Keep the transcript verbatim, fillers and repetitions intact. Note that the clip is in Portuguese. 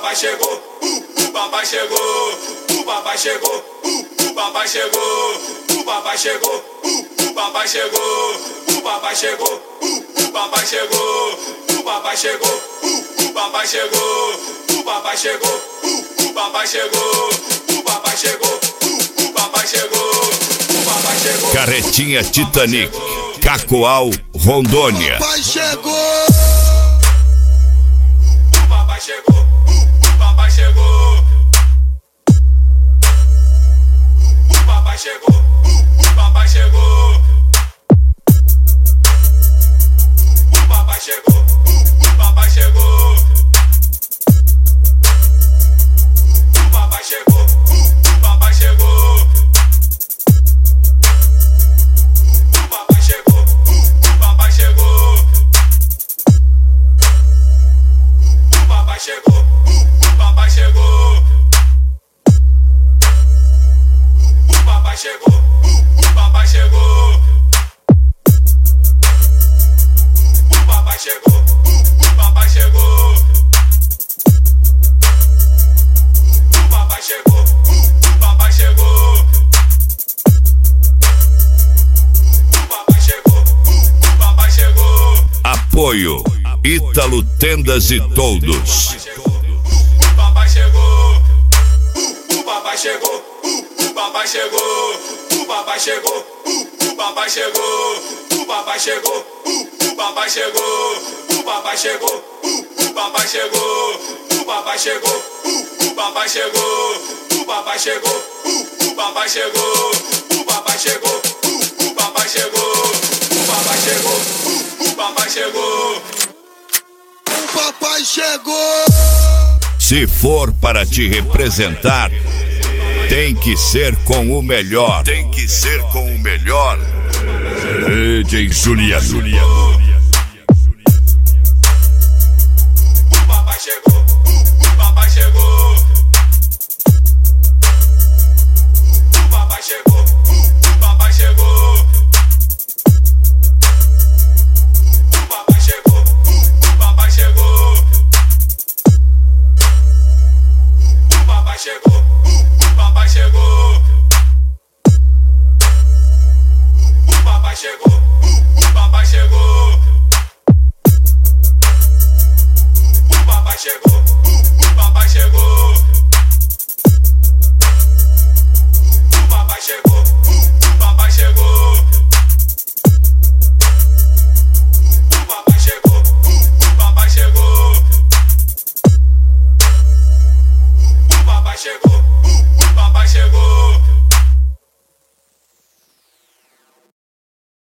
papai chegou, uh, o papai chegou, o papai chegou, uh, o papai chegou, o papai chegou, uh, o papai chegou, o papai chegou, uh, o papai chegou, o papai chegou, uh, o papai chegou, o papai chegou, uh, o papai chegou, o papai chegou, uh, o papai chegou, o papai chegou. Carretinha Titanic, Cacoal, Rondônia. Papai chegou. O papai chegou, o papai chegou. O papai chegou, o papai chegou. O papai chegou, o papai chegou. O papai chegou, o papai chegou. O papai chegou, o papai chegou. O papai chegou, o papai chegou. O papai chegou, o papai chegou. O papai chegou, o papai chegou. O papai chegou, o papai chegou. O papai chegou, o papai chegou. Apoio Ítalo Tendas e Toldos. O papai chegou, o papai chegou, o papai chegou, o papai chegou, o papai chegou, o papai chegou, o papai chegou, o papai chegou, o papai chegou, o papai chegou, o papai chegou, o papai chegou, o papai chegou, o papai chegou, o papai chegou, o papai chegou, o papai chegou. O papai chegou. Se for para te representar, tem que ser com o melhor. Tem que ser com o melhor. D J Juliano. O papai chegou, o papai chegou. O papai chegou, o papai chegou. O papai chegou, o papai chegou. O papai chegou, o papai chegou. O papai chegou, o papai chegou. O papai chegou, o papai chegou. O papai chegou, o papai chegou. O papai chegou, o papai chegou. O papai chegou.